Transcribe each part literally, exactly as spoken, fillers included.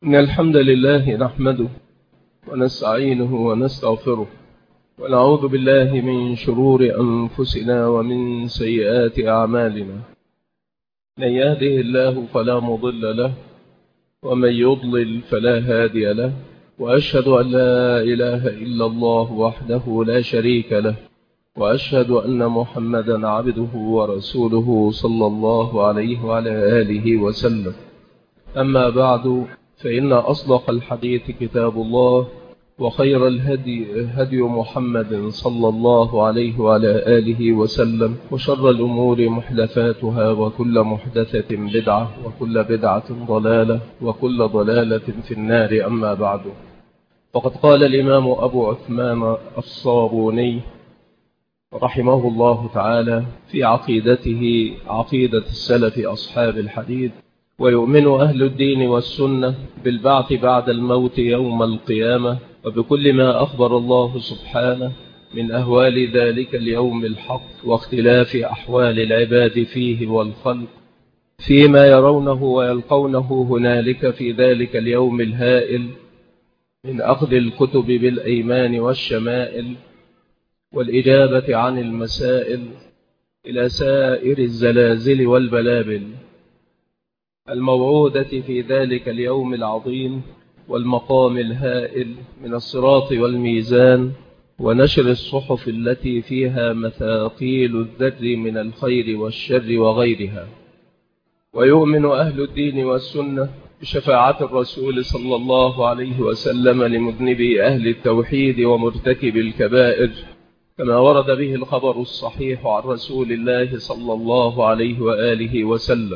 إن الحمد لله نحمده ونستعينه ونستغفره ونعوذ بالله من شرور أنفسنا ومن سيئات أعمالنا. من يهده الله فلا مضل له ومن يضلل فلا هادي له، وأشهد أن لا إله إلا الله وحده لا شريك له، وأشهد أن محمدا عبده ورسوله صلى الله عليه وعلى آله وسلم. أما بعد، فإن أصدق الحديث كتاب الله، وخير الهدي هدي محمد صلى الله عليه وعلى آله وسلم، وشر الأمور محدثاتها، وكل محدثة بدعة، وكل بدعة ضلالة، وكل ضلالة في النار. أما بعد، فقد قال الإمام أبو عثمان الصابوني رحمه الله تعالى في عقيدته عقيدة السلف أصحاب الحديث: ويؤمن أهل الدين والسنة بالبعث بعد الموت يوم القيامة، وبكل ما أخبر الله سبحانه من أهوال ذلك اليوم الحق، واختلاف أحوال العباد فيه والخلق فيما يرونه ويلقونه هنالك في ذلك اليوم الهائل، من أخذ الكتب بالأيمان والشمائل، والإجابة عن المسائل، إلى سائر الزلازل والبلابل الموعودة في ذلك اليوم العظيم، والمقام الهائل من الصراط والميزان، ونشر الصحف التي فيها مثاقيل الذر من الخير والشر وغيرها. ويؤمن أهل الدين والسنة بشفاعة الرسول صلى الله عليه وسلم لمذنبي أهل التوحيد ومرتكب الكبائر، كما ورد به الخبر الصحيح عن رسول الله صلى الله عليه وآله وسلم.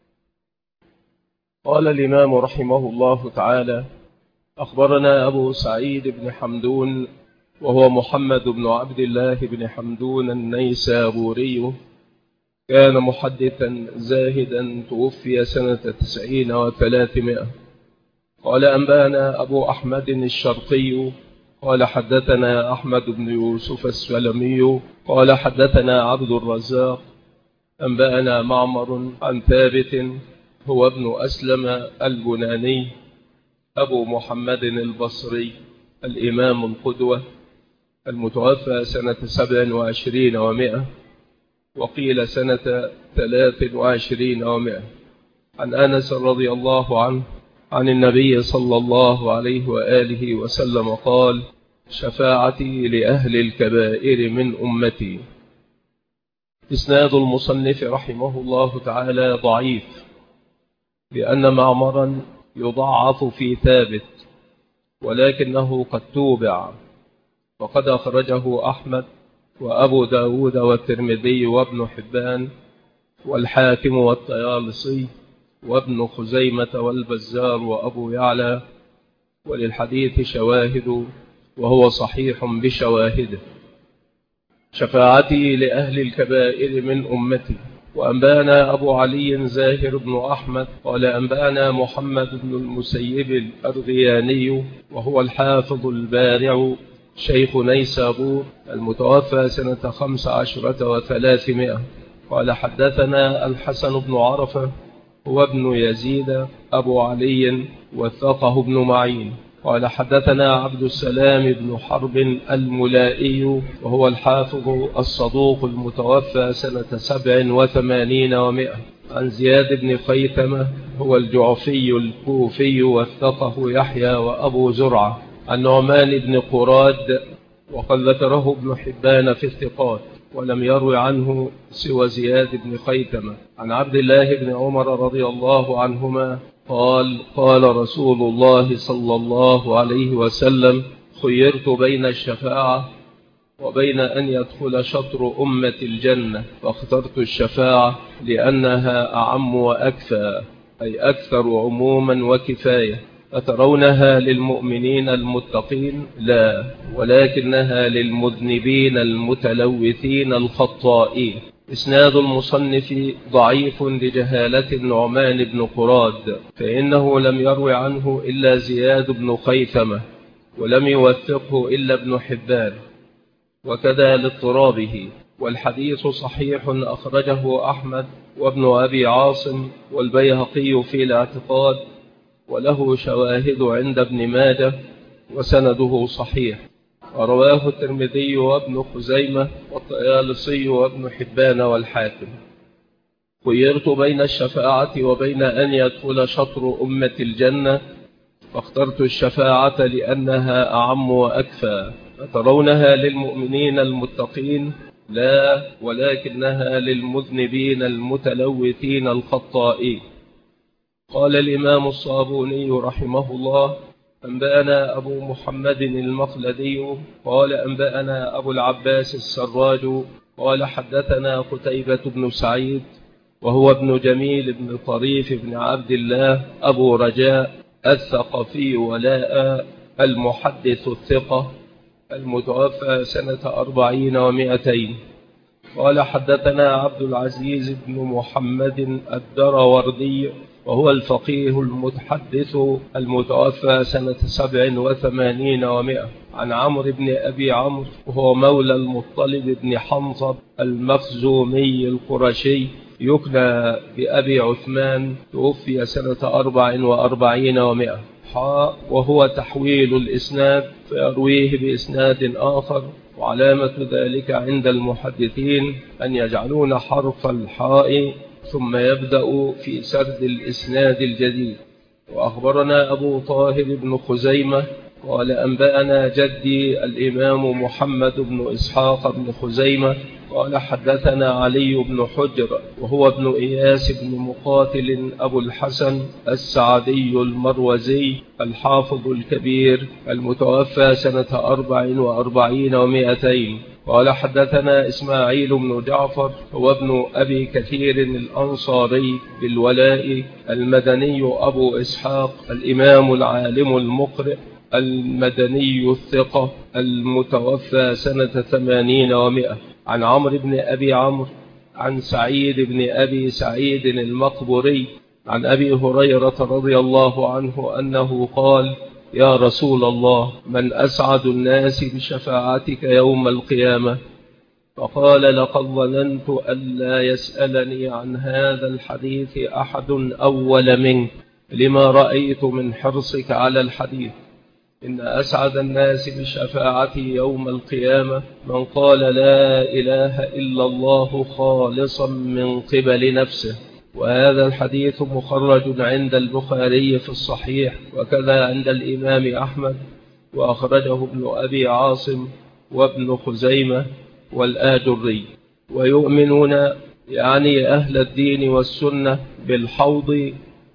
قال الإمام رحمه الله تعالى: أخبرنا أبو سعيد بن حمدون، وهو محمد بن عبد الله بن حمدون النيسابوري، كان محدثا زاهدا، توفي سنة تسعين وثلاثمائة. قال: أنبانا أبو أحمد الشرقي قال: حدثنا أحمد بن يوسف السلمي قال: حدثنا عبد الرزاق أنبانا معمر عن ثابت هو ابن أسلم البناني أبو محمد البصري الإمام القدوة، المتوفى سنة سبع وعشرين ومائة، وقيل سنة ثلاث وعشرين ومائة، عن أنس رضي الله عنه عن النبي صلى الله عليه وآله وسلم قال: شفاعتي لأهل الكبائر من أمتي. إسناد المصنف رحمه الله تعالى ضعيف، لأن معمرا يضعف في ثابت، ولكنه قد توبع، وقد أخرجه أحمد وأبو داود والترمذي وابن حبان والحاكم والطيالسي وابن خزيمة والبزار وأبو يعلى، وللحديث شواهد وهو صحيح بشواهده. شفاعتي لأهل الكبائر من أمتي. وأنبانا أبو علي زاهر بن أحمد قال: أنبانا محمد بن المسيب الأرغياني، وهو الحافظ البارع شيخ نيسابور، المتوفى سنة خمس عشرة وثلاثمائة. قال: حدثنا الحسن بن عرفة هو ابن يزيد أبو علي، وثقه ابن معين. قال: حدثنا عبد السلام بن حرب الملائي، وهو الحافظ الصدوق، المتوفى سنة سبع وثمانين ومائة، عن زياد بن خيثمة هو الجعفي الكوفي، وثقه يحيى وأبو زرعة، عن نعمان بن قراد، وقد ذكره ابن حبان في الثقات، ولم يروي عنه سوى زياد بن خيثمة. عن عبد الله بن عمر رضي الله عنهما قال: قال رسول الله صلى الله عليه وسلم: خيرت بين الشفاعة وبين أن يدخل شطر أمة الجنة، فاخترت الشفاعة لأنها أعم وأكفى، أي أكثر عموما وكفاية. أترونها للمؤمنين المتقين؟ لا، ولكنها للمذنبين المتلوثين الخطائين. إسناد المصنف ضعيف لجهالة النعمان بن قراد، فإنه لم يروي عنه إلا زياد بن خيثمة، ولم يوثقه إلا ابن حبان، وكذا لاضطرابه. والحديث صحيح أخرجه أحمد وابن أبي عاصم والبيهقي في الاعتقاد، وله شواهد عند ابن ماجه وسنده صحيح، ورواه الترمذي وابن خزيمة والطيالسي وابن حبان والحاكم. خيرت بين الشفاعة وبين أن يدخل شطر أمة الجنة، فاخترت الشفاعة لأنها أعم وأكفى، فترونها للمؤمنين المتقين لا، ولكنها للمذنبين المتلوثين الخطائين. قال الإمام الصابوني رحمه الله: أنبأنا أبو محمد المخلدي قال أنبأنا أبو العباس السراج قال حدثنا قتيبة بن سعيد وهو ابن جميل بن طريف بن عبد الله أبو رجاء الثقفي ولاء المحدث الثقة المتوفى سنة أربعين ومائتين. قال حدثنا عبد العزيز بن محمد الدروردي وهو الفقيه المتحدث المتوفى سنة سبع وثمانين ومائة، عن عمرو بن أبي عمرو وهو مولى المطلب بن حنظب المخزومي القرشي يكنى بأبي عثمان، توفي سنة أربع وأربعين ومائة. حاء وهو تحويل الإسناد فيرويه بإسناد آخر، وعلامة ذلك عند المحدثين أن يجعلون حرف الحاء ثم يبدأ في سرد الإسناد الجديد. وأخبرنا أبو طاهر بن خزيمة قال أنبأنا جدي الإمام محمد بن إسحاق بن خزيمة قال حدثنا علي بن حجر وهو ابن إياس بن مقاتل أبو الحسن السعدي المروزي الحافظ الكبير المتوفى سنة أربع وأربعين ومائتين. قال حدثنا إسماعيل بن جعفر هو ابن أبي كثير الأنصاري بالولاء المدني أبو إسحاق الإمام العالم المقرئ المدني الثقة المتوفى سنة ثمانين ومائة، عن عمرو بن أبي عمرو عن سعيد بن أبي سعيد المقبري عن أبي هريرة رضي الله عنه أنه قال: يا رسول الله، من أسعد الناس بشفاعتك يوم القيامة؟ فقال: لقد ظننت ألا يسألني عن هذا الحديث أحد أول منك، لما رأيت من حرصك على الحديث. إن أسعد الناس بشفاعتي يوم القيامة من قال لا إله إلا الله خالصا من قبل نفسه. وهذا الحديث مخرج عند البخاري في الصحيح، وكذا عند الإمام أحمد، وأخرجه ابن أبي عاصم وابن خزيمة والآجري. ويؤمنون يعني أهل الدين والسنة بالحوض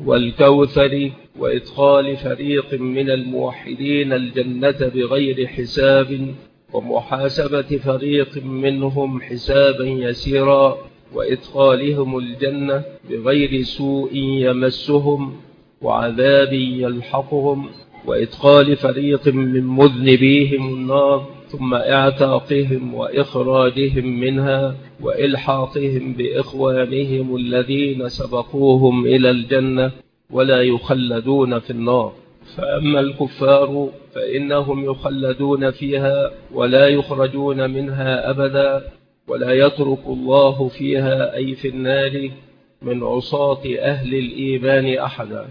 والكوثر وإدخال فريق من الموحدين الجنة بغير حساب، ومحاسبة فريق منهم حسابا يسيرا، وإدخالهم الجنة بغير سوء يمسهم وعذاب يلحقهم، وإدخال فريق من مذنبيهم النار ثم اعتاقهم وإخراجهم منها وإلحاقهم بإخوانهم الذين سبقوهم إلى الجنة ولا يخلدون في النار. فأما الكفار فإنهم يخلدون فيها ولا يخرجون منها أبدا، ولا يترك الله فيها أي في النار من عصاة أهل الإيمان أحدا.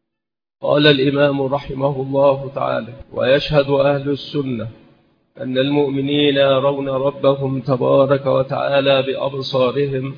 قال الإمام رحمه الله تعالى: ويشهد أهل السنة أن المؤمنين يرون ربهم تبارك وتعالى بأبصارهم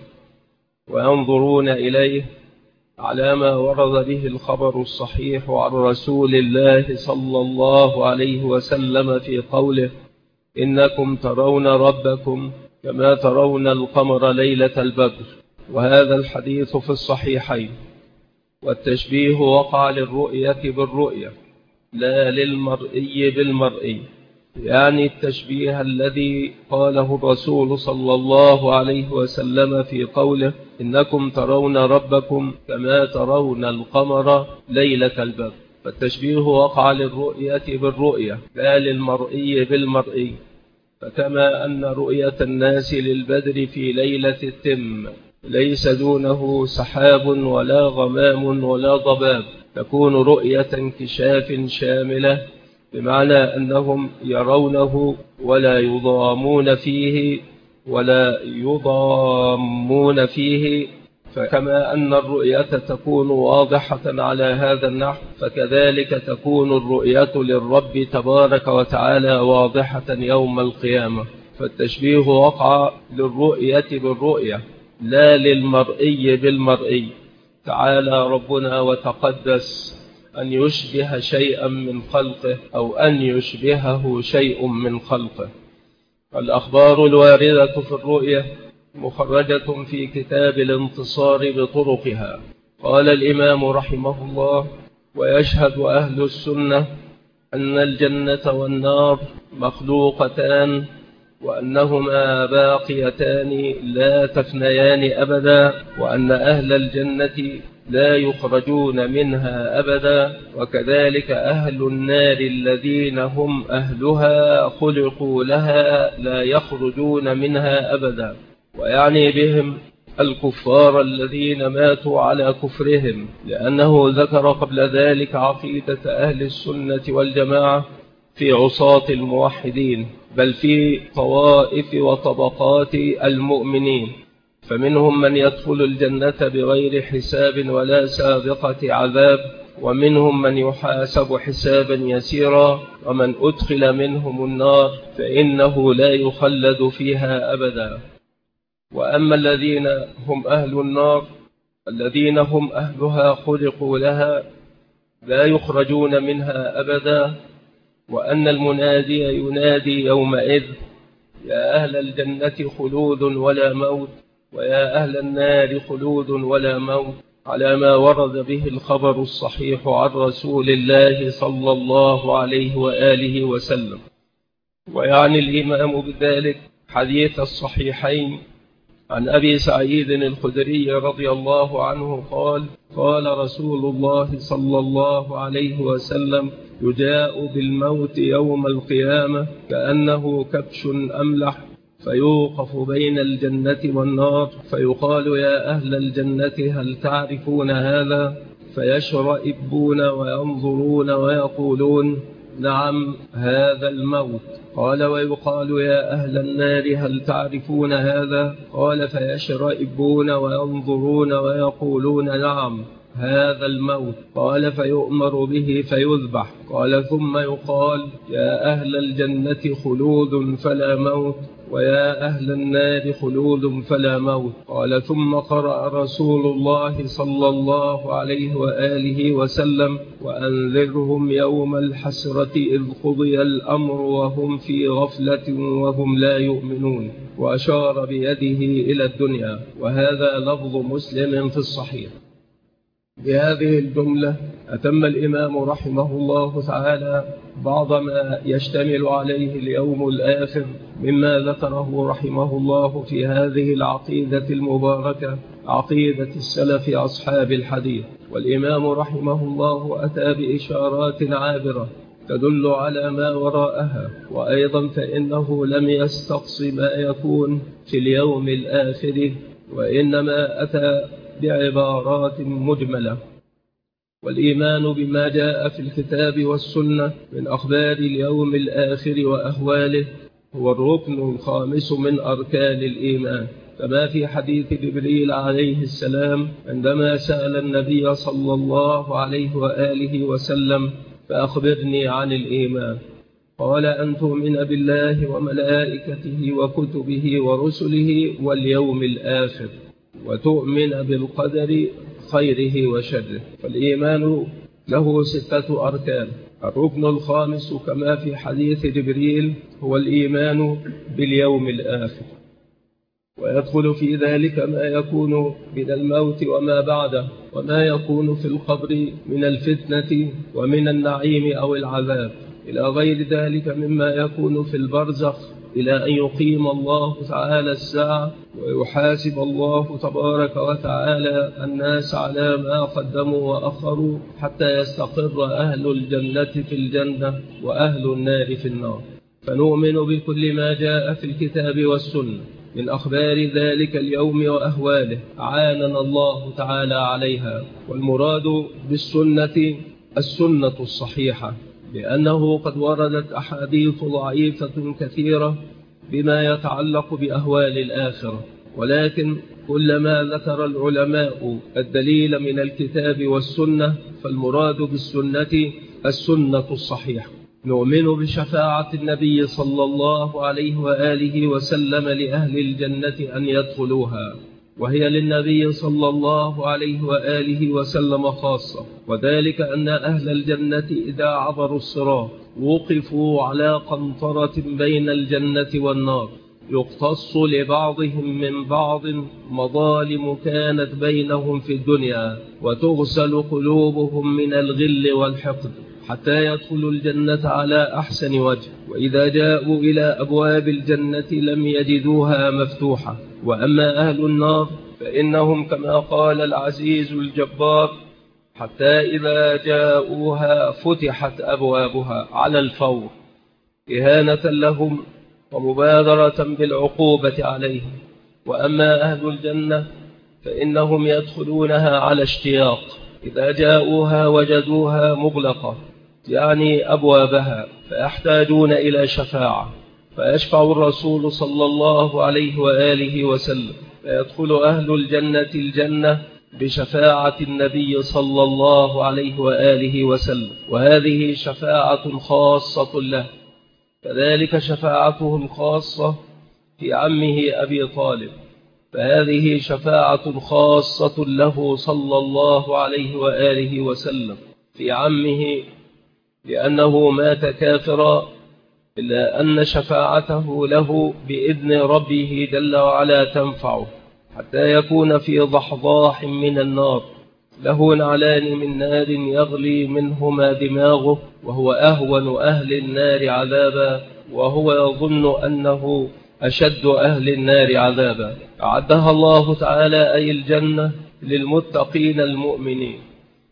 وينظرون إليه على ما ورد به الخبر الصحيح عن رسول الله صلى الله عليه وسلم في قوله: إنكم ترون ربكم كما ترون القمر ليلة البدر. وهذا الحديث في الصحيحين. والتشبيه وقع للرؤية بالرؤية لا للمرئي بالمرئي، يعني التشبيه الذي قاله الرسول صلى الله عليه وسلم في قوله: إنكم ترون ربكم كما ترون القمر ليلة البدر. فالتشبيه وقع للرؤية بالرؤية لا للمرئي بالمرئي، فكما أن رؤية الناس للبدر في ليلة التم ليس دونه سحاب ولا غمام ولا ضباب، تكون رؤية انكشاف شاملة، بمعنى أنهم يرونه ولا يضامون فيه ولا يضامون فيه فكما أن الرؤية تكون واضحة على هذا النحو، فكذلك تكون الرؤية للرب تبارك وتعالى واضحة يوم القيامة. فالتشبيه وقع للرؤية بالرؤية لا للمرئي بالمرئي. تعالى ربنا وتقدس أن يشبه شيئا من خلقه أو أن يشبهه شيء من خلقه. الأخبار الواردة في الرؤية مخرجة في كتاب الانتصار بطرقها. قال الإمام رحمه الله: ويشهد أهل السنة أن الجنة والنار مخلوقتان، وأنهما باقيتان لا تفنيان أبدا، وأن أهل الجنة لا يخرجون منها أبدا، وكذلك أهل النار الذين هم أهلها خلقوا لها لا يخرجون منها أبدا. ويعني بهم الكفار الذين ماتوا على كفرهم، لأنه ذكر قبل ذلك عقيدة أهل السنة والجماعة في عصاة الموحدين، بل في طوائف وطبقات المؤمنين، فمنهم من يدخل الجنة بغير حساب ولا سابقة عذاب، ومنهم من يحاسب حسابا يسيرا، ومن أدخل منهم النار فإنه لا يخلد فيها أبدا. وأما الذين هم أهل النار الذين هم أهلها خلقوا لها لا يخرجون منها أبدا، وأن المنادي ينادي يومئذ: يا أهل الجنة خلود ولا موت، ويا أهل النار خلود ولا موت، على ما ورد به الخبر الصحيح عن رسول الله صلى الله عليه وآله وسلم. ويعني الإمام بذلك حديث الصحيحين عن أبي سعيد الخدري رضي الله عنه قال: قال رسول الله صلى الله عليه وسلم: يجاء بالموت يوم القيامة كأنه كبش أملح، فيوقف بين الجنة والنار، فيقال: يا أهل الجنة هل تعرفون هذا؟ فيشرئبون وينظرون ويقولون: نعم، هذا الموت. قال: ويقال: يا أهل النار هل تعرفون هذا؟ قال: فيشرئبون وينظرون ويقولون: نعم، هذا الموت. قال: فيؤمر به فيذبح. قال: ثم يقال: يا أهل الجنة خلود فلا موت، ويا أهل النار خلود فلا موت. قال: ثم قرأ رسول الله صلى الله عليه وآله وسلم: وأنذرهم يوم الحسرة إذ قضي الأمر وهم في غفلة وهم لا يؤمنون، وأشار بيده إلى الدنيا. وهذا لفظ مسلم في الصحيح. بهذه الجملة أتم الإمام رحمه الله تعالى بعض ما يشتمل عليه اليوم الآخر مما ذكره رحمه الله في هذه العقيدة المباركة، عقيدة السلف أصحاب الحديث. والإمام رحمه الله أتى بإشارات عابرة تدل على ما وراءها، وأيضا فإنه لم يستقص ما يكون في اليوم الآخر، وإنما أتى بعبارات مجملة. والإيمان بما جاء في الكتاب والسنة من أخبار اليوم الآخر وأهواله هو الركن الخامس من أركان الإيمان، كما في حديث جبريل عليه السلام عندما سأل النبي صلى الله عليه وآله وسلم: فأخبرني عن الإيمان. قال: أن تؤمن بالله وملائكته وكتبه ورسله واليوم الآخر، وتؤمن بالقدر خيره وشره. فالإيمان له ستة أركان. الركن الخامس كما في حديث جبريل هو الإيمان باليوم الآخر، ويدخل في ذلك ما يكون من الموت وما بعده، وما يكون في القبر من الفتنة ومن النعيم أو العذاب، إلى غير ذلك مما يكون في البرزخ، إلى أن يقيم الله تعالى الساعة ويحاسب الله تبارك وتعالى الناس على ما قدموا وأخروا، حتى يستقر أهل الجنة في الجنة وأهل النار في النار. فنؤمن بكل ما جاء في الكتاب والسنة من أخبار ذلك اليوم وأهواله، عاننا الله تعالى عليها. والمراد بالسنة السنة الصحيحة، لأنه قد وردت أحاديث ضعيفة كثيرة بما يتعلق بأهوال الآخرة، ولكن كلما ذكر العلماء الدليل من الكتاب والسنة فالمراد بالسنة السنة الصحيحة. نؤمن بشفاعة النبي صلى الله عليه وآله وسلم لأهل الجنة أن يدخلوها، وهي للنبي صلى الله عليه وآله وسلم خاصة، وذلك أن أهل الجنة إذا عبروا الصراط وقفوا على قنطرة بين الجنة والنار يقتص لبعضهم من بعض مظالم كانت بينهم في الدنيا، وتغسل قلوبهم من الغل والحقد حتى يدخلوا الجنة على أحسن وجه. وإذا جاءوا إلى أبواب الجنة لم يجدوها مفتوحة. وأما أهل النار فإنهم كما قال العزيز الجبار: حتى إذا جاءوها فتحت أبوابها على الفور إهانة لهم ومبادرة بالعقوبة عليهم. وأما أهل الجنة فإنهم يدخلونها على اشتياق، إذا جاءوها وجدوها مغلقة يعني أبوابها، فيحتاجون إلى شفاعة، فيشفع الرسول صلى الله عليه وآله وسلم، فيدخل أهل الجنة الجنة بشفاعة النبي صلى الله عليه وآله وسلم، وهذه شفاعة خاصة له. كذلك شفاعته الخاصة في عمه أبي طالب، فهذه شفاعة خاصة له صلى الله عليه وآله وسلم في عمه، لأنه مات كافرا، إلا أن شفاعته له بإذن ربه جل وعلا تنفعه حتى يكون في ضحضاح من النار، له نعلان من نار يغلي منهما دماغه، وهو أهون أهل النار عذابا، وهو يظن أنه أشد أهل النار عذابا. أعدها الله تعالى أي الجنة للمتقين المؤمنين،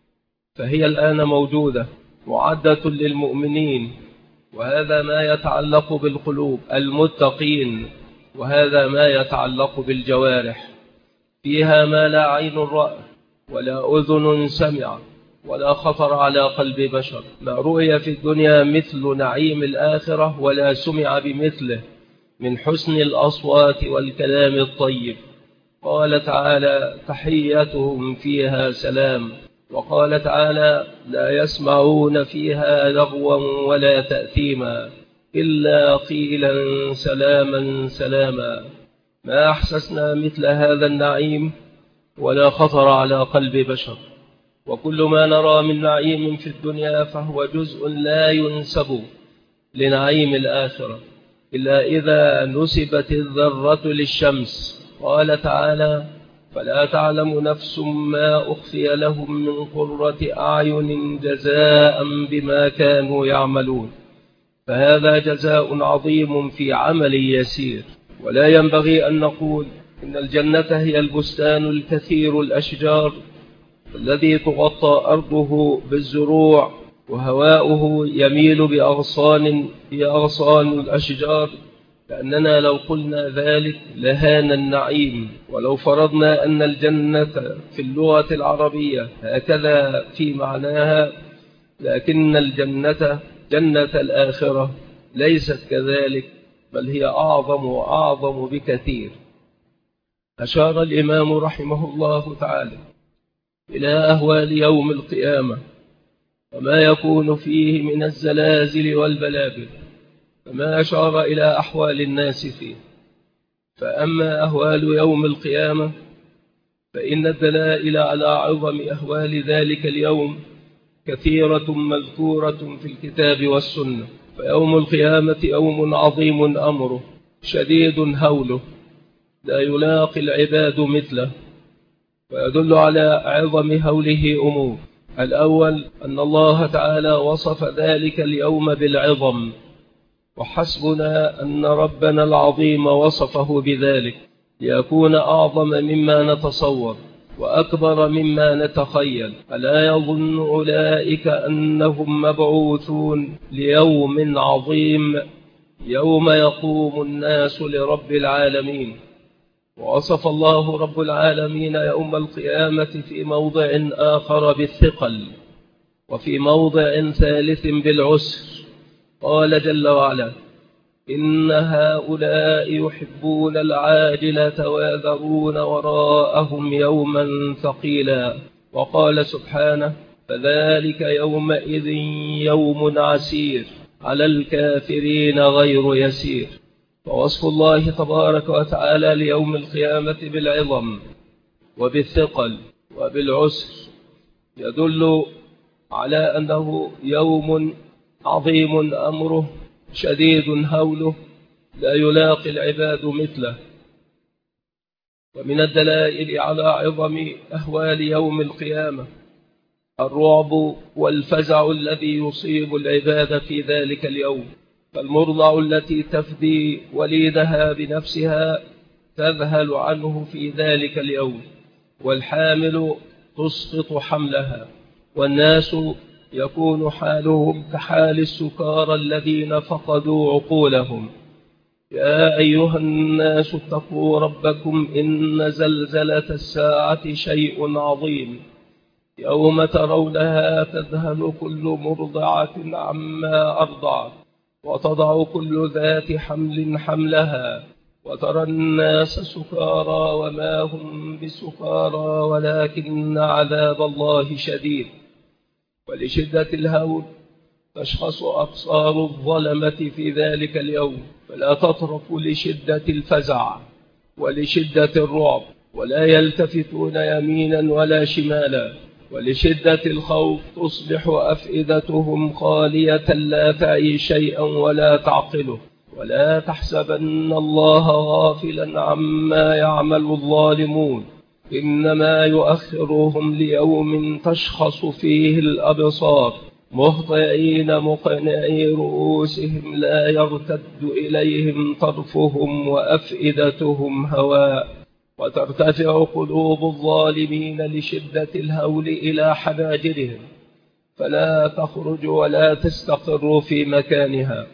فهي الآن موجودة معدة للمؤمنين، وهذا ما يتعلق بالقلوب المتقين، وهذا ما يتعلق بالجوارح. فيها ما لا عين رأت ولا أذن سمع ولا خطر على قلب بشر. ما رؤي في الدنيا مثل نعيم الآخرة ولا سمع بمثله من حسن الأصوات والكلام الطيب. قال تعالى: تحيتهم فيها سلام. وقال تعالى: لا يسمعون فيها لغوا ولا تأثيما إلا قيلا سلاما سلاما. ما أحسسنا مثل هذا النعيم ولا خطر على قلب بشر. وكل ما نرى من نعيم في الدنيا فهو جزء لا ينسب لنعيم الآخرة إلا إذا نسبت الذرة للشمس. قال تعالى: فلا تعلم نفس ما أخفي لهم من قرة أعين جزاء بما كانوا يعملون. فهذا جزاء عظيم في عمل يسير. ولا ينبغي أن نقول إن الجنة هي البستان الكثير الأشجار الذي تغطى أرضه بالزروع وهواؤه يميل بأغصان هي أغصان الأشجار، لأننا لو قلنا ذلك لهان النعيم. ولو فرضنا أن الجنة في اللغة العربية هكذا في معناها، لكن الجنة جنة الآخرة ليست كذلك، بل هي أعظم وأعظم بكثير. أشار الإمام رحمه الله تعالى إلى أهوال يوم القيامة وما يكون فيه من الزلازل والبلابل، فما أشار إلى أحوال الناس فيه. فأما أهوال يوم القيامة فإن الدلائل على عظم أهوال ذلك اليوم كثيرة مذكورة في الكتاب والسنة. فيوم القيامة يوم عظيم أمره شديد هوله لا يلاقي العباد مثله، ويدل على عظم هوله أمور. الأول أن الله تعالى وصف ذلك اليوم بالعظم، وحسبنا أن ربنا العظيم وصفه بذلك ليكون أعظم مما نتصور وأكبر مما نتخيل. ألا يظن أولئك أنهم مبعوثون ليوم عظيم يوم يقوم الناس لرب العالمين. ووصف الله رب العالمين يوم القيامة في موضع آخر بالثقل، وفي موضع ثالث بالعسر. قال جل وعلا: إن هؤلاء يحبون العاجلة ويذرون وراءهم يوما ثقيلا. وقال سبحانه: فذلك يومئذ يوم عسير على الكافرين غير يسير. ووصف الله تبارك وتعالى ليوم القيامة بالعظم وبالثقل وبالعسر يدل على أنه يوم عظيم أمره شديد هوله لا يلاقي العباد مثله. ومن الدلائل على عظم أهوال يوم القيامة الرعب والفزع الذي يصيب العباد في ذلك اليوم. فالمرضع التي تفدي وليدها بنفسها تذهل عنه في ذلك اليوم، والحامل تسقط حملها، والناس يكون حالهم كحال السكارى الذين فقدوا عقولهم. يا أيها الناس اتقوا ربكم إن زلزلة الساعة شيء عظيم، يوم ترونها تذهل كل مرضعة عما أرضعت وتضع كل ذات حمل حملها، وترى الناس سكارى وما هم بسكارى ولكن عذاب الله شديد. ولشدة الهول تشخص أبصار الظلمة في ذلك اليوم، فلا تطرف لشدة الفزع ولشدة الرعب، ولا يلتفتون يمينا ولا شمالا. ولشدة الخوف تصبح أفئدتهم خالية لا تعي شيئا ولا تعقله. ولا تحسبن الله غافلا عما يعمل الظالمون، إنما يؤخرهم ليوم تشخص فيه الأبصار مهطعين مقنعي رؤوسهم لا يرتد إليهم طرفهم وأفئدتهم هواء. وترتفع قلوب الظالمين لشدة الهول إلى حناجرهم، فلا تخرج ولا تستقر في مكانها.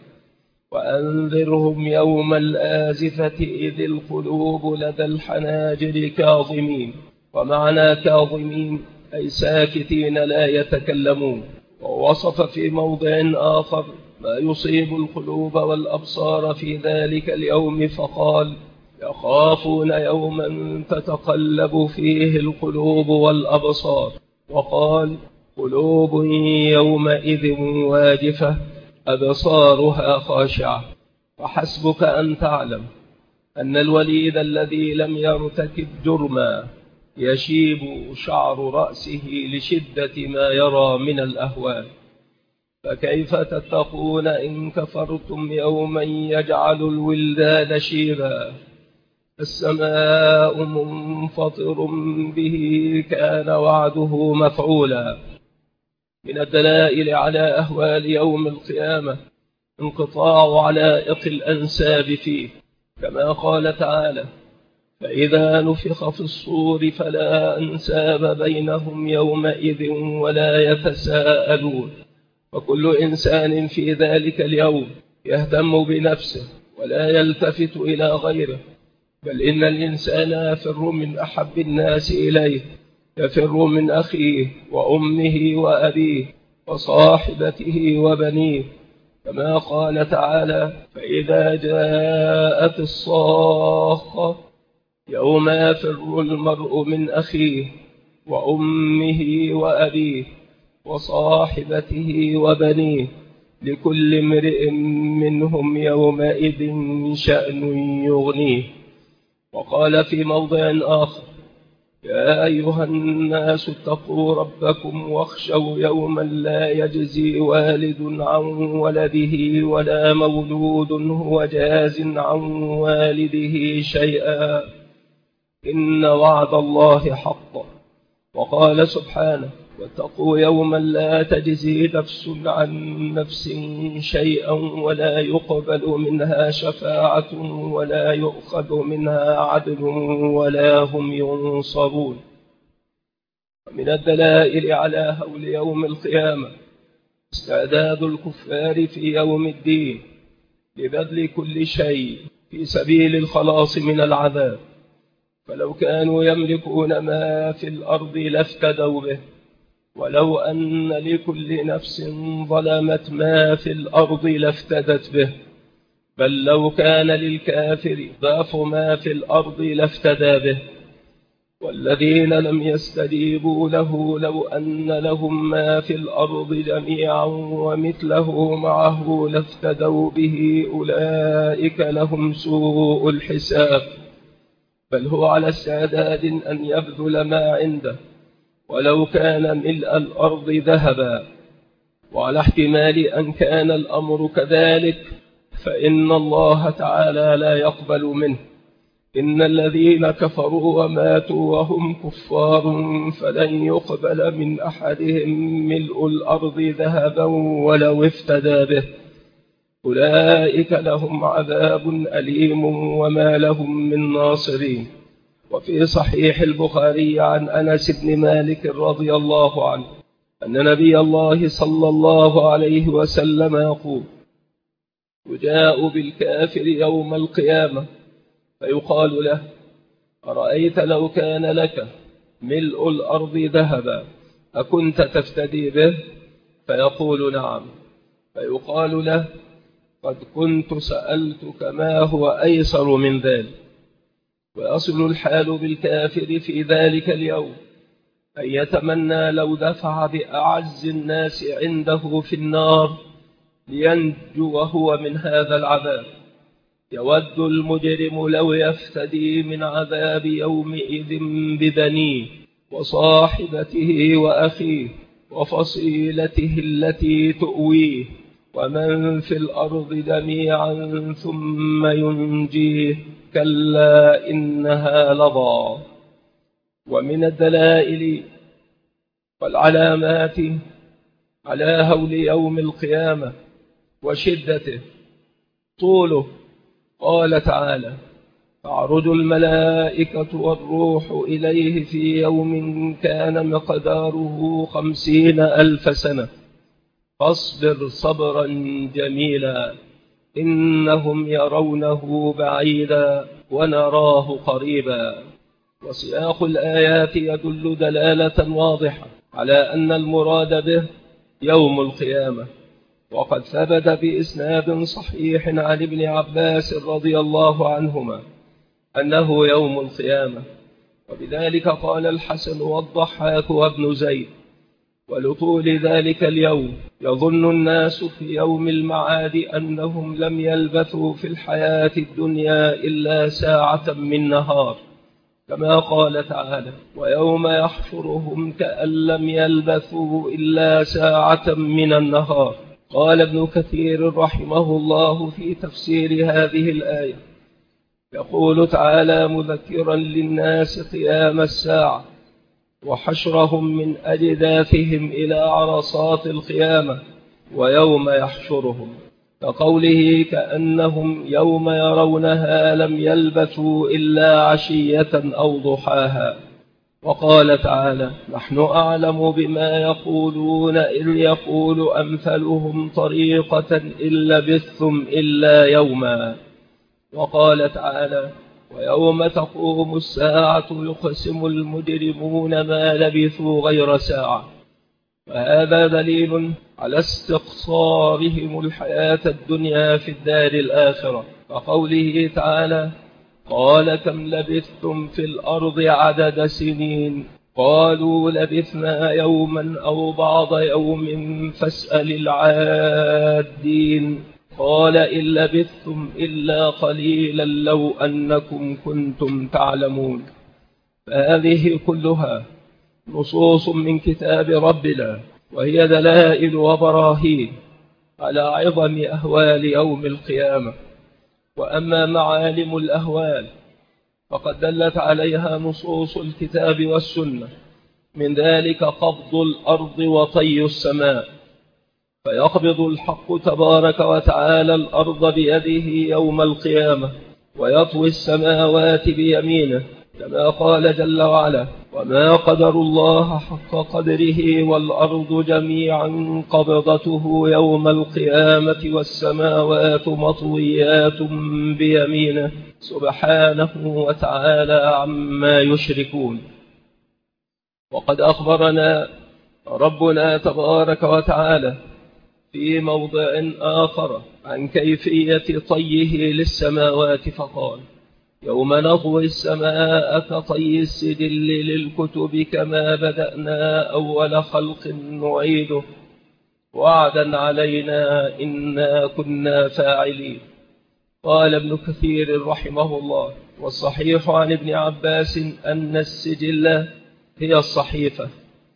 وأنذرهم يوم الآزفة إذ القلوب لدى الحناجر كاظمين. ومعنى كاظمين أي ساكتين لا يتكلمون. ووصف في موضع آخر ما يصيب القلوب والأبصار في ذلك اليوم فقال: يخافون يوما تتقلب فيه القلوب والأبصار. وقال: قلوب يومئذ واجفة أبصارها خاشعة. وحسبك أن تعلم أن الوليد الذي لم يرتكب جرما يشيب شعر رأسه لشدة ما يرى من الأهوال، فكيف تتقون إن كفرتم يوما يجعل الولدان شيبا. السماء منفطر به كان وعده مفعولا. من الدلائل على أهوال يوم القيامة انقطاع علائق الأنساب فيه، كما قال تعالى: فإذا نفخ في الصور فلا أنساب بينهم يومئذ ولا يتساءلون. وكل إنسان في ذلك اليوم يهتم بنفسه ولا يلتفت إلى غيره، بل إن الإنسان يفر من أحب الناس إليه، يفر من أخيه وأمه وأبيه وصاحبته وبنيه، كما قال تعالى: فإذا جاءت الصاخة يوم يفر المرء من أخيه وأمه وأبيه وصاحبته وبنيه لكل امرئ منهم يومئذ شأن يغنيه. وقال في موضع آخر: يا أيها الناس اتقوا ربكم واخشوا يوما لا يجزي والد عن ولده ولا مولود هو جاز عن والده شيئا إن وعد الله حق. وقال سبحانه: واتقوا يوما لا تجزي نفس عن نفس شيئا ولا يقبل منها شفاعة ولا يؤخذ منها عدل ولا هم ينصرون. ومن الدلائل على هول يوم القيامة استعداد الكفار في يوم الدين لبذل كل شيء في سبيل الخلاص من العذاب، فلو كانوا يملكون ما في الأرض لافتدوا به، ولو أن لكل نفس ظلمت ما في الأرض لافتدت به. بل لو كان للكافر ضعف ما في الأرض لافتدى به. والذين لم يستجيبوا له لو أن لهم ما في الأرض جميعا ومثله معه لافتدوا به أولئك لهم سوء الحساب، بل هو على استعداد أن يبذل ما عنده ولو كان ملء الأرض ذهبا. وعلى احتمال أن كان الأمر كذلك فإن الله تعالى لا يقبل منه. إن الذين كفروا وماتوا وهم كفار فلن يقبل من أحدهم ملء الأرض ذهبا ولو افتدى به، أولئك لهم عذاب أليم وما لهم من ناصرين. وفي صحيح البخاري عن أنس بن مالك رضي الله عنه أن نبي الله صلى الله عليه وسلم يقول: يجاء بالكافر يوم القيامة فيقال له: أرأيت لو كان لك ملء الأرض ذهبا أكنت تفتدي به؟ فيقول: نعم. فيقال له: قد كنت سألتك ما هو أيسر من ذلك. ويصل الحال بالكافر في ذلك اليوم أن يتمنى لو دفع بأعز الناس عنده في النار لينجو وهو من هذا العذاب. يود المجرم لو يفتدي من عذاب يومئذ ببنيه وصاحبته وأخيه وفصيلته التي تؤويه ومن في الأرض جميعا ثم ينجيه، كلا إنها لظى. ومن الدلائل والعلامات على هول يوم القيامة وشدته طوله. قال تعالى: تعرج الملائكة والروح إليه في يوم كان مقداره خمسين ألف سنة فاصبر صبرا جميلا إنهم يرونه بعيدا ونراه قريبا. وسياق الآيات يدل دلالة واضحة على أن المراد به يوم القيامة. وقد ثبت بإسناد صحيح عن ابن عباس رضي الله عنهما أنه يوم القيامة، وبذلك قال الحسن والضحاك وابن زيد. ولطول ذلك اليوم يظن الناس في يوم المعاد أنهم لم يلبثوا في الحياة الدنيا إلا ساعة من نهار، كما قال تعالى: ويوم يحشرهم كأن لم يلبثوا إلا ساعة من النهار. قال ابن كثير رحمه الله في تفسير هذه الآية: يقول تعالى مذكرا للناس قيام الساعة وحشرهم من أجداثهم إلى عرصات القيامة ويوم يحشرهم، كقوله: كأنهم يوم يرونها لم يلبثوا إلا عشية أو ضحاها. وقال تعالى: نحن أعلم بما يقولون إذ يقول أمثلهم طريقة إن لبثتم إلا يوما. وقال تعالى: ويوم تقوم الساعة يقسم المجرمون ما لبثوا غير ساعة. وهذا دليل على استقصارهم الحياة الدنيا في الدار الآخرة، كقوله تعالى: قال كم لبثتم في الأرض عدد سنين قالوا لبثنا يوما أو بعض يوم فاسأل العادين قال إن لبثتم إلا قليلا لو أنكم كنتم تعلمون. فهذه كلها نصوص من كتاب ربنا، وهي دلائل وبراهين على عظم أهوال يوم القيامة. وأما معالم الأهوال فقد دلت عليها نصوص الكتاب والسنة، من ذلك قبض الأرض وطي السماء، فيقبض الحق تبارك وتعالى الأرض بيده يوم القيامة ويطوي السماوات بيمينه، كما قال جل وعلا: وما قدر الله حق قدره والأرض جميعا قبضته يوم القيامة والسماوات مطويات بيمينه سبحانه وتعالى عما يشركون. وقد أخبرنا ربنا تبارك وتعالى في موضع آخر عن كيفية طيه للسماوات فقال: يوم نطوي السماء كطي السجل للكتب كما بدأنا أول خلق نعيده وعدا علينا إنا كنا فاعلين. قال ابن كثير رحمه الله: والصحيح عن ابن عباس أن السجل هي الصحيفة.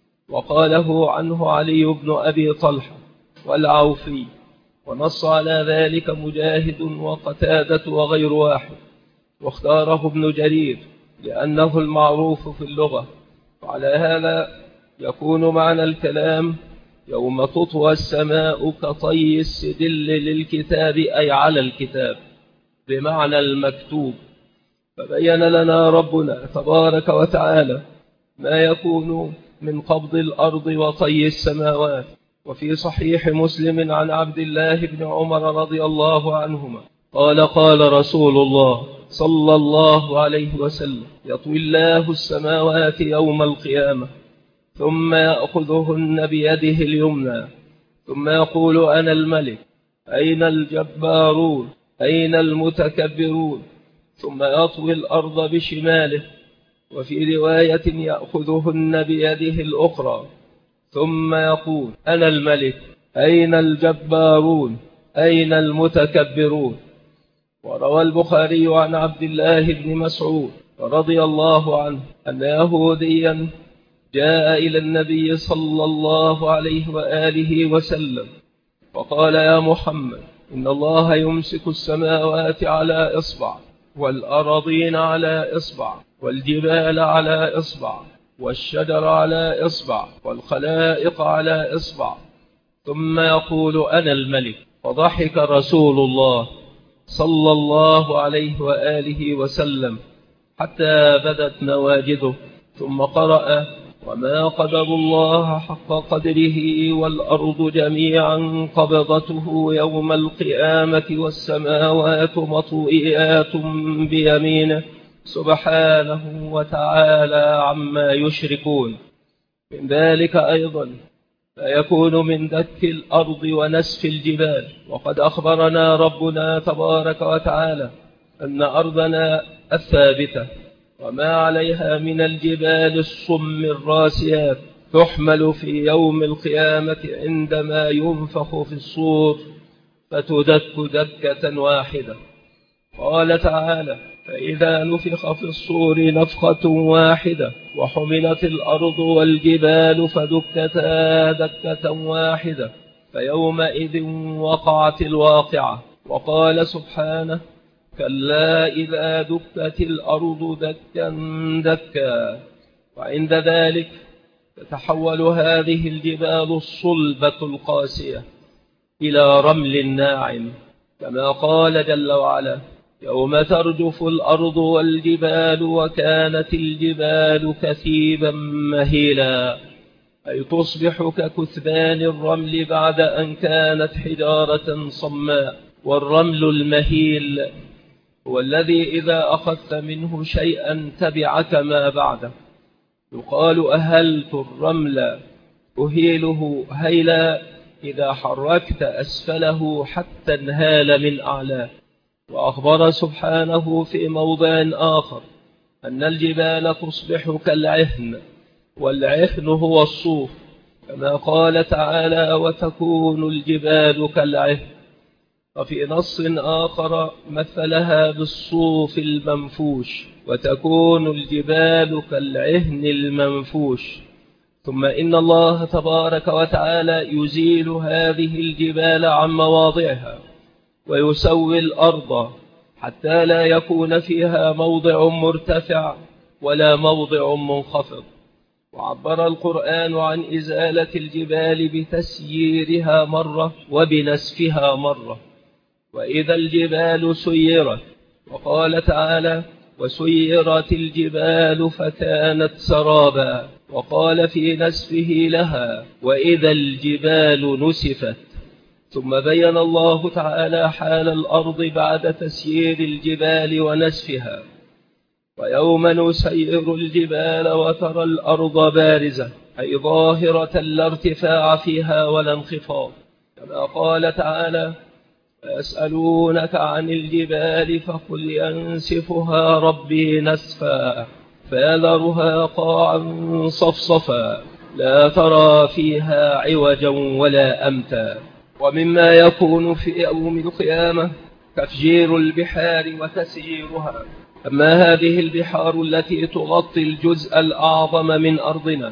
وقاله عنه علي بن أبي طلحة والعوفي، ونص على ذلك مجاهد وقتادة وغير واحد، واختاره ابن جرير لأنه المعروف في اللغة. وعلى هذا يكون معنى الكلام يوم تطوى السماء كطي السجل للكتاب، أي على الكتاب بمعنى المكتوب. فبين لنا ربنا تبارك وتعالى ما يكون من قبض الأرض وطي السماوات. وفي صحيح مسلم عن عبد الله بن عمر رضي الله عنهما قال: قال رسول الله صلى الله عليه وسلم: يطوي الله السماوات يوم القيامة ثم يأخذهن بيده اليمنى ثم يقول: أنا الملك، أين الجبارون، أين المتكبرون؟ ثم يطوي الأرض بشماله. وفي رواية: يأخذهن بيده الأخرى ثم يقول: أنا الملك، أين الجبارون، أين المتكبرون؟ وروى البخاري عن عبد الله بن مسعود رضي الله عنه أن يهوديا جاء إلى النبي صلى الله عليه وآله وسلم فقال: يا محمد، إن الله يمسك السماوات على إصبع، والأراضين على إصبع، والجبال على إصبع، والشجر على إصبع، والخلائق على إصبع، ثم يقول: أنا الملك. فضحك رسول الله صلى الله عليه وآله وسلم حتى بدت نواجذه، ثم قرأ: وما قدر الله حق قدره والأرض جميعا قبضته يوم القيامة والسماوات مطوئات بيمينه سبحانه وتعالى عما يشركون. من ذلك أيضا فيكون من دك الأرض ونسف الجبال. وقد أخبرنا ربنا تبارك وتعالى أن أرضنا الثابتة وما عليها من الجبال الصم الراسيات تحمل في يوم القيامة عندما ينفخ في الصور فتدك دكة واحدة. قال تعالى: فإذا نفخ في الصور نفخة واحدة وحملت الأرض والجبال فدكتا دكة واحدة فيومئذ وقعت الواقعة. وقال سبحانه: كلا إذا دكت الأرض دكا دكا. وعند ذلك تتحول هذه الجبال الصلبة القاسية إلى رمل ناعم، كما قال جل وعلا: يوم ترجف الأرض والجبال وكانت الجبال كثيبا مهيلا، أي تصبح ككثبان الرمل بعد أن كانت حجارة صماء. والرمل المهيل هو الذي إذا أخذت منه شيئا تبعك ما بعده. يقال: أهلت الرمل أهيله هيلا، إذا حركت أسفله حتى انهال من أعلاه. وأخبر سبحانه في موضع آخر أن الجبال تصبح كالعهن، والعهن هو الصوف، كما قال تعالى: وتكون الجبال كالعهن. وفي نص آخر مثلها بالصوف المنفوش، وتكون الجبال كالعهن المنفوش. ثم إن الله تبارك وتعالى يزيل هذه الجبال عن مواضعها ويسوي الأرض حتى لا يكون فيها موضع مرتفع ولا موضع منخفض. وعبر القرآن عن إزالة الجبال بتسييرها مرة وبنسفها مرة. وإذا الجبال سيرت، وقال تعالى: وسيرت الجبال فكانت سرابا. وقال في نسفه لها: وإذا الجبال نسفت. ثم بين الله تعالى حال الأرض بعد تسيير الجبال ونسفها: ويوم نسير الجبال وترى الأرض بارزة، أي ظاهرة لا ارتفاع فيها ولا انخفاض، كما قال تعالى: يسألونك عن الجبال فقل ينسفها ربي نسفا فيذرها قاعا صفصفا لا ترى فيها عوجا ولا أمتا. ومما يكون في يوم القيامة تفجير البحار وتسييرها. أما هذه البحار التي تغطي الجزء الأعظم من أرضنا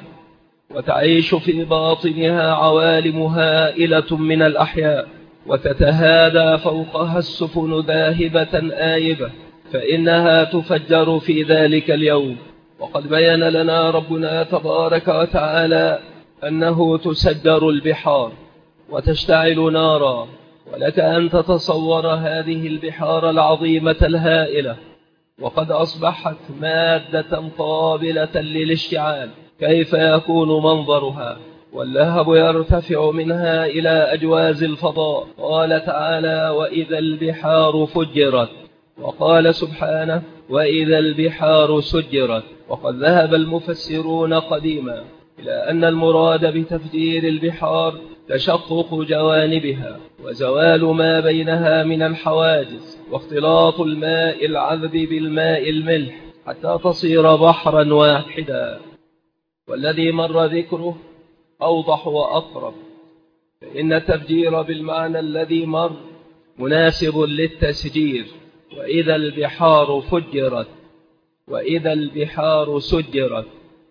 وتعيش في باطنها عوالم هائلة من الأحياء وتتهادى فوقها السفن ذاهبة آيبة، فإنها تفجر في ذلك اليوم. وقد بين لنا ربنا تبارك وتعالى أنه تسجر البحار وتشتعل نارا، ولك أن تتصور هذه البحار العظيمة الهائلة وقد أصبحت مادة قابلة للاشتعال، كيف يكون منظرها؟ واللهب يرتفع منها إلى أجواز الفضاء. قال تعالى: وإذا البحار فجرت، وقال سبحانه: وإذا البحار سجرت. وقد ذهب المفسرون قديما إلى أن المراد بتفجير البحار تشقق جوانبها وزوال ما بينها من الحواجز واختلاط الماء العذب بالماء الملح حتى تصير بحرا واحدا. والذي مر ذكره أوضح وأقرب، فإن التفجير بالمعنى الذي مر مناسب للتسجير. وإذا البحار فجرت، وإذا البحار سجرت.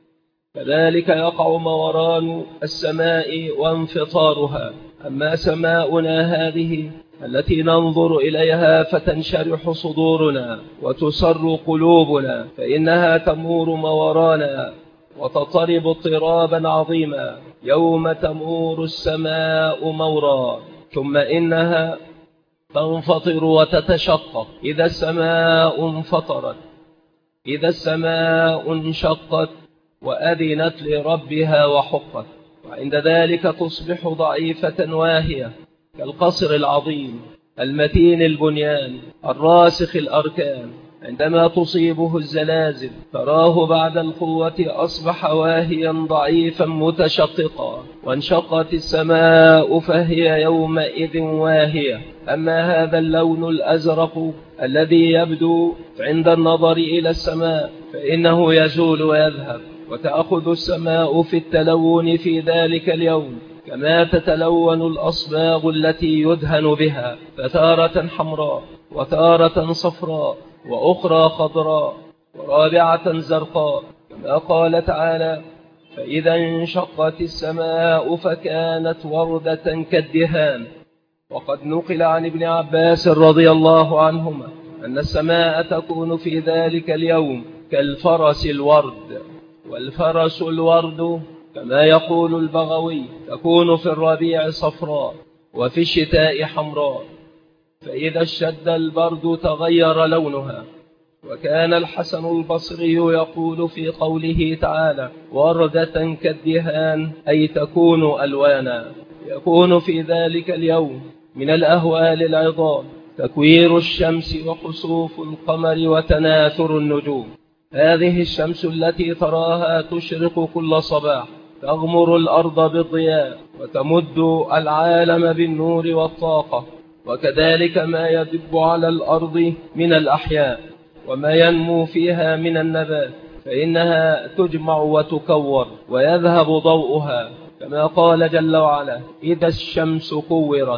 كذلك يقع موران السماء وانفطارها. أما سماؤنا هذه التي ننظر إليها فتنشرح صدورنا وتسر قلوبنا، فإنها تمور مورانا وتضطرب اضطرابا عظيما يوم تمور السماء مورا، ثم إنها تنفطر وتتشقق. إذا السماء انفطرت، إذا السماء انشقت وأذنت لربها وحقت، وعند ذلك تصبح ضعيفة واهية كالقصر العظيم المتين البنيان الراسخ الأركان. عندما تصيبه الزلازل تراه بعد القوة أصبح واهيا ضعيفا متشققا، وانشقت السماء فهي يومئذ واهية. أما هذا اللون الأزرق الذي يبدو عند النظر إلى السماء فإنه يزول ويذهب، وتأخذ السماء في التلون في ذلك اليوم كما تتلون الأصباغ التي يدهن بها، فتارة حمراء وتارة صفراء وأخرى خضراء ورابعة زرقاء، كما قال تعالى: فإذا انشقت السماء فكانت وردة كالدهان. وقد نقل عن ابن عباس رضي الله عنهما أن السماء تكون في ذلك اليوم كالفرس الورد. والفرس الورد كما يقول البغوي تكون في الربيع صفراء وفي الشتاء حمراء، فإذا اشتد البرد تغير لونها. وكان الحسن البصري يقول في قوله تعالى: وردة كالدهان، أي تكون ألوانا. يكون في ذلك اليوم من الأهوال العظام تكوير الشمس وخسوف القمر وتناثر النجوم. هذه الشمس التي تراها تشرق كل صباح تغمر الأرض بالضياء وتمد العالم بالنور والطاقة، وكذلك ما يدب على الأرض من الأحياء وما ينمو فيها من النبات، فإنها تجمع وتكور ويذهب ضوءها، كما قال جل وعلا: إذا الشمس كورت.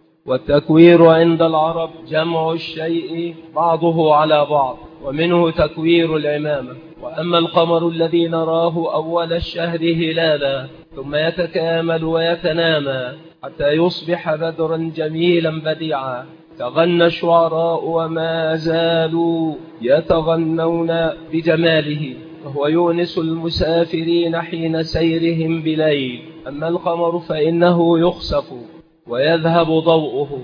والتكوير عند العرب جمع الشيء بعضه على بعض، ومنه تكوير العمامة. وأما القمر الذي نراه أول الشهر هلالا ثم يتكامل ويتنامى حتى يصبح بدرا جميلا بديعا، تغنى الشعراء وما زالوا يتغنون بجماله، وهو يونس المسافرين حين سيرهم بليل. أما القمر فإنه يخسف ويذهب ضوءه،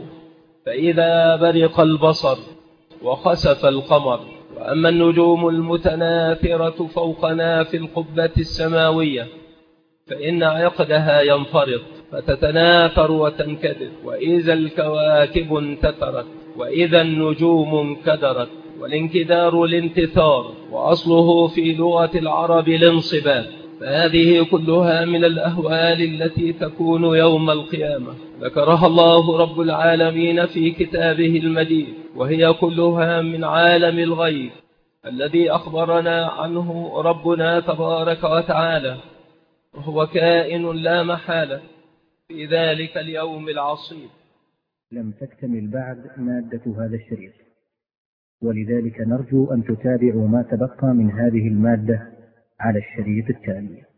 فإذا برق البصر وخسف القمر. وأما النجوم المتناثرة فوقنا في القبة السماوية فإن عقدها ينفرط فتتناثر وتنكدر. وإذا الكواكب انتثرت، وإذا النجوم انكدرت. والانكدار الانتثار، وأصله في لغة العرب الانصباب، فهذه كلها من الأهوال التي تكون يوم القيامة، ذكرها الله رب العالمين في كتابه المجيد، وهي كلها من عالم الغيب الذي أخبرنا عنه ربنا تبارك وتعالى، وهو كائن لا محالة في ذلك اليوم العصيب. لم تكتمل بعد مادة هذا الشريط، ولذلك نرجو أن تتابعوا ما تبقى من هذه المادة على الشريط التالي.